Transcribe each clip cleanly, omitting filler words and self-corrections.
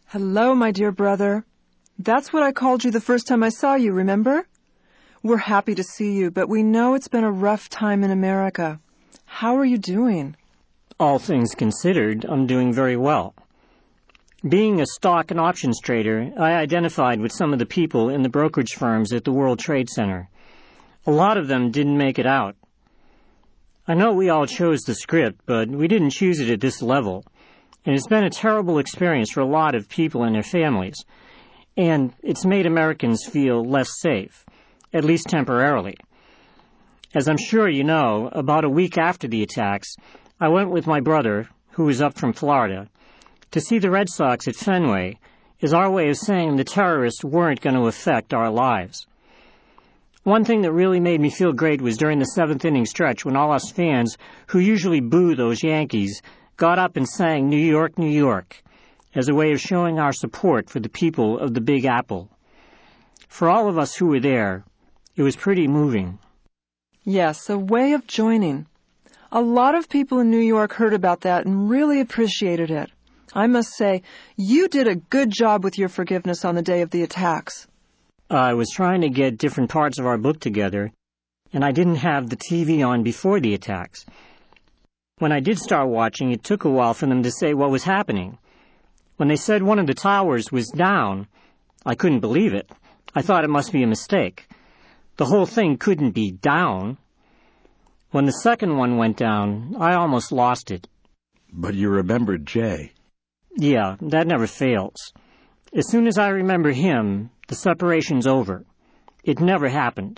Hello, my dear brother. That's what I called you the first time I saw you, remember? We're happy to see you, but we know it's been a rough time in America. How are you doing? All things considered, I'm doing very well. Being a stock and options trader, I identified with some of the people in the brokerage firms at the World Trade Center. A lot of them didn't make it out. I know we all chose the script, but we didn't choose it at this level. And it's been a terrible experience for a lot of people and their families. And it's made Americans feel less safe, at least temporarily. As I'm sure you know, about a week after the attacks, I went with my brother, who was up from Florida, to see the Red Sox at Fenway as our way of saying the terrorists weren't going to affect our lives. One thing that really made me feel great was during the seventh inning stretch when all us fans, who usually boo those Yankees, got up and sang New York, New York, as a way of showing our support for the people of the Big Apple. For all of us who were there, it was pretty moving. Yes, a way of joining. A lot of people in New York heard about that and really appreciated it. I must say, you did a good job with your forgiveness on the day of the attacks. I was trying to get different parts of our book together, and I didn't have the TV on before the attacks. When I did start watching, it took a while for them to say what was happening. When they said one of the towers was down, I couldn't believe it. I thought it must be a mistake. The whole thing couldn't be down. When the second one went down, I almost lost it. But you remembered Jay. Yeah, that never fails. As soon as I remember him, the separation's over. It never happened.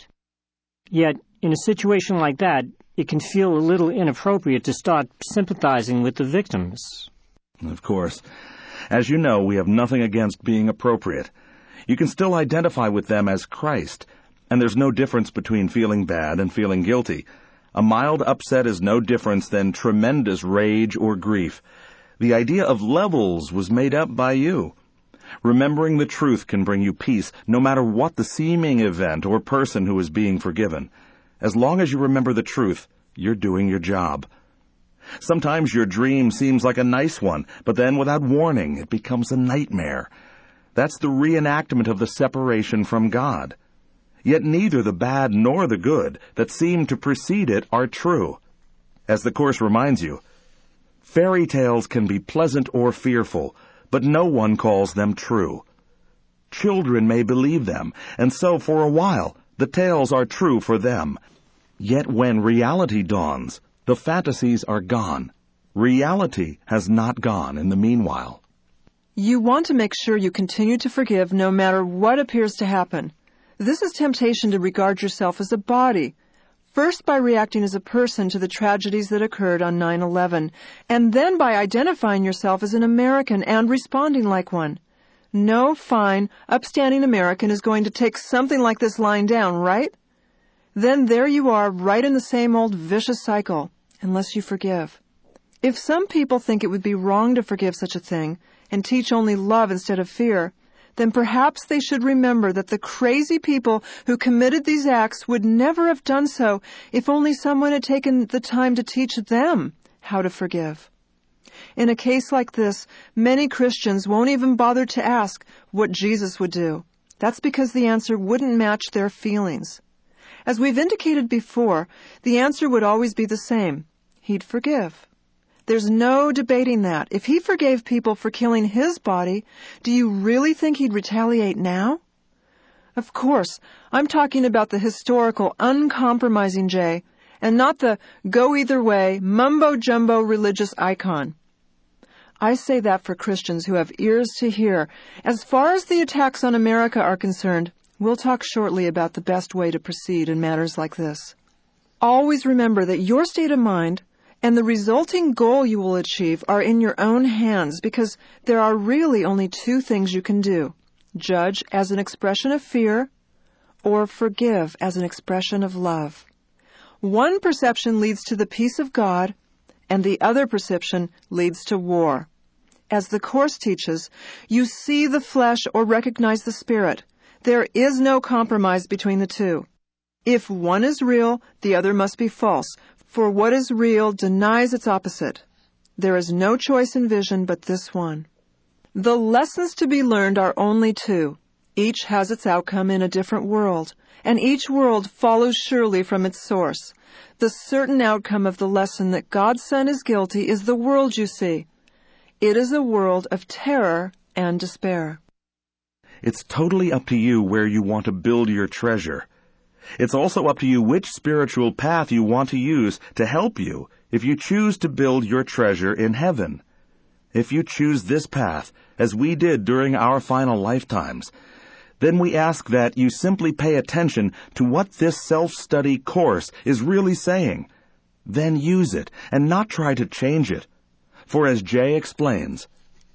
Yet, in a situation like that, it can feel a little inappropriate to start sympathizing with the victims. Of course. As you know, we have nothing against being appropriate. You can still identify with them as Christ, and there's no difference between feeling bad and feeling guilty. A mild upset is no difference than tremendous rage or grief. The idea of levels was made up by you. Remembering the truth can bring you peace, no matter what the seeming event or person who is being forgiven. As long as you remember the truth, you're doing your job. Sometimes your dream seems like a nice one, but then without warning, it becomes a nightmare. That's the reenactment of the separation from God. Yet neither the bad nor the good that seem to precede it are true. As the Course reminds you, fairy tales can be pleasant or fearful, but no one calls them true. Children may believe them, and so for a while the tales are true for them. Yet when reality dawns, the fantasies are gone. Reality has not gone in the meanwhile. You want to make sure you continue to forgive no matter what appears to happen. This is temptation to regard yourself as a body, first by reacting as a person to the tragedies that occurred on 9/11, and then by identifying yourself as an American and responding like one. No fine, upstanding American is going to take something like this lying down, right? Then there you are, right in the same old vicious cycle, unless you forgive. If some people think it would be wrong to forgive such a thing and teach only love instead of fear, then perhaps they should remember that the crazy people who committed these acts would never have done so if only someone had taken the time to teach them how to forgive. In a case like this, many Christians won't even bother to ask what Jesus would do. That's because the answer wouldn't match their feelings. As we've indicated before, the answer would always be the same. He'd forgive. There's no debating that. If he forgave people for killing his body, do you really think he'd retaliate now? Of course, I'm talking about the historical, uncompromising Jay, and not the go-either-way, mumbo-jumbo religious icon. I say that for Christians who have ears to hear. As far as the attacks on America are concerned, we'll talk shortly about the best way to proceed in matters like this. Always remember that your state of mind and the resulting goal you will achieve are in your own hands, because there are really only two things you can do: judge as an expression of fear or forgive as an expression of love. One perception leads to the peace of God, and the other perception leads to war. As the Course teaches, you see the flesh or recognize the spirit. There is no compromise between the two. If one is real, the other must be false, for what is real denies its opposite. There is no choice in vision but this one. The lessons to be learned are only two. Each has its outcome in a different world, and each world follows surely from its source. The certain outcome of the lesson that God's Son is guilty is the world you see. It is a world of terror and despair. It's totally up to you where you want to build your treasure. It's also up to you which spiritual path you want to use to help you if you choose to build your treasure in heaven. If you choose this path, as we did during our final lifetimes, then we ask that you simply pay attention to what this self-study course is really saying. Then use it, and not try to change it. For as Jay explains,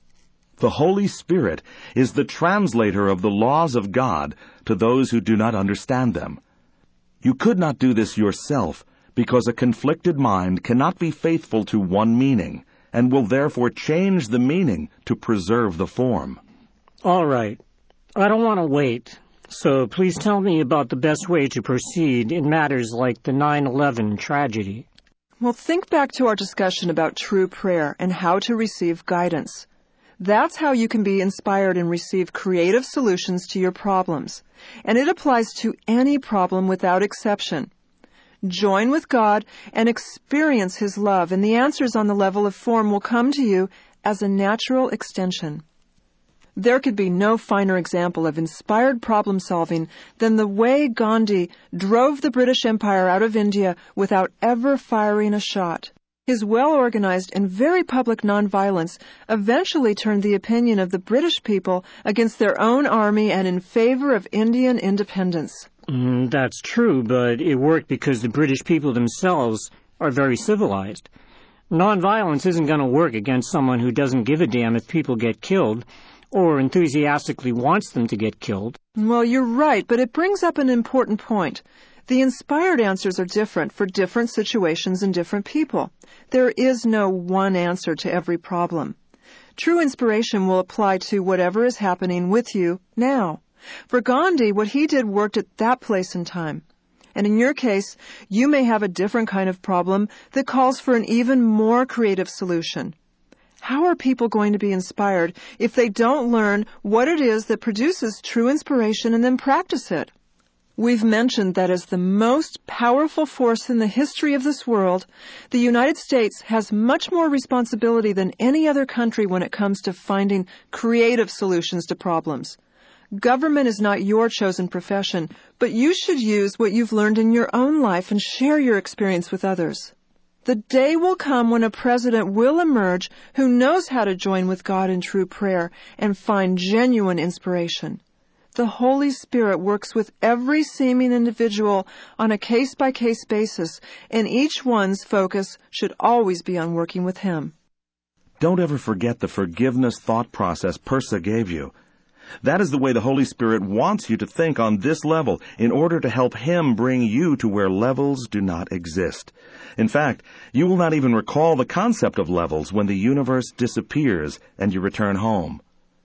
the Holy Spirit is the translator of the laws of God to those who do not understand them. You could not do this yourself, because a conflicted mind cannot be faithful to one meaning, and will therefore change the meaning to preserve the form. All right. I don't want to wait, so please tell me about the best way to proceed in matters like the 9/11 tragedy. Well, think back to our discussion about true prayer and how to receive guidance. That's how you can be inspired and receive creative solutions to your problems. And it applies to any problem without exception. Join with God and experience His love, and the answers on the level of form will come to you as a natural extension. There could be no finer example of inspired problem-solving than the way Gandhi drove the British Empire out of India without ever firing a shot. His well-organized and very public nonviolence eventually turned the opinion of the British people against their own army and in favor of Indian independence. That's true, but it worked because the British people themselves are very civilized. Nonviolence isn't going to work against someone who doesn't give a damn if people get killed, or enthusiastically wants them to get killed. Well, you're right, but it brings up an important point. The inspired answers are different for different situations and different people. There is no one answer to every problem. True inspiration will apply to whatever is happening with you now. For Gandhi, what he did worked at that place and time. And in your case, you may have a different kind of problem that calls for an even more creative solution. How are people going to be inspired if they don't learn what it is that produces true inspiration and then practice it? We've mentioned that as the most powerful force in the history of this world, the United States has much more responsibility than any other country when it comes to finding creative solutions to problems. Government is not your chosen profession, but you should use what you've learned in your own life and share your experience with others. The day will come when a president will emerge who knows how to join with God in true prayer and find genuine inspiration. The Holy Spirit works with every seeming individual on a case-by-case basis, and each one's focus should always be on working with Him. Don't ever forget the forgiveness thought process Persa gave you. That is the way the Holy Spirit wants you to think on this level in order to help Him bring you to where levels do not exist. In fact, you will not even recall the concept of levels when the universe disappears and you return home.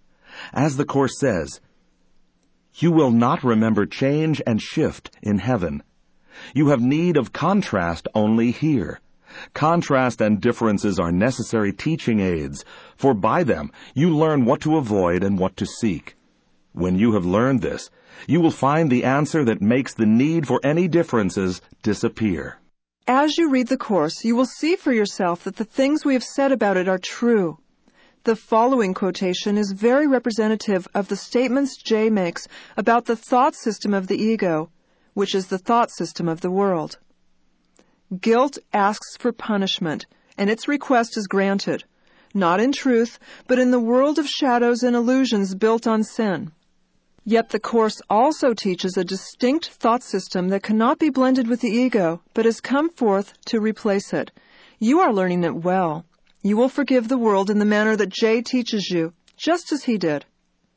As the Course says, you will not remember change and shift in heaven. You have need of contrast only here. Contrast and differences are necessary teaching aids, for by them you learn what to avoid and what to seek. When you have learned this, you will find the answer that makes the need for any differences disappear. As you read the Course, you will see for yourself that the things we have said about it are true. The following quotation is very representative of the statements Jay makes about the thought system of the ego, which is the thought system of the world. Guilt asks for punishment, and its request is granted, not in truth, but in the world of shadows and illusions built on sin. Yet the Course also teaches a distinct thought system that cannot be blended with the ego, but has come forth to replace it. You are learning it well. You will forgive the world in the manner that Jay teaches you, just as he did.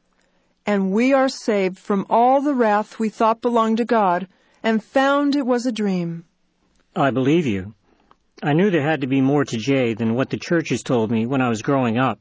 And we are saved from all the wrath we thought belonged to God, and found it was a dream. I believe you. I knew there had to be more to Jay than what the churches told me when I was growing up.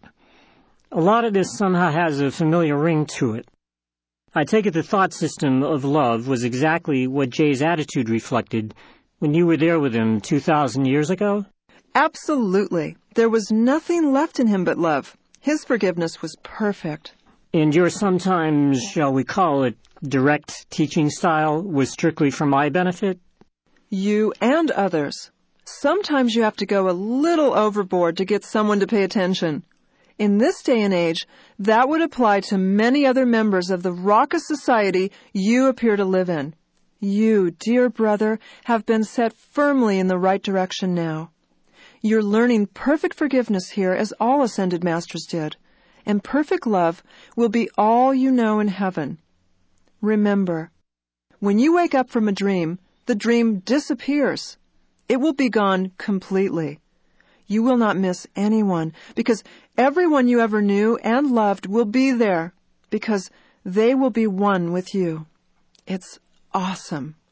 A lot of this somehow has a familiar ring to it. I take it the thought system of love was exactly what Jay's attitude reflected when you were there with him 2,000 years ago? Absolutely. There was nothing left in him but love. His forgiveness was perfect. And your sometimes, shall we call it, direct teaching style was strictly for my benefit? You and others. Sometimes you have to go a little overboard to get someone to pay attention. In this day and age, that would apply to many other members of the raucous society you appear to live in. You, dear brother, have been set firmly in the right direction now. You're learning perfect forgiveness here as all ascended masters did, and perfect love will be all you know in heaven. Remember, when you wake up from a dream, the dream disappears. It will be gone completely. You will not miss anyone, because everyone you ever knew and loved will be there, because they will be one with you. It's awesome.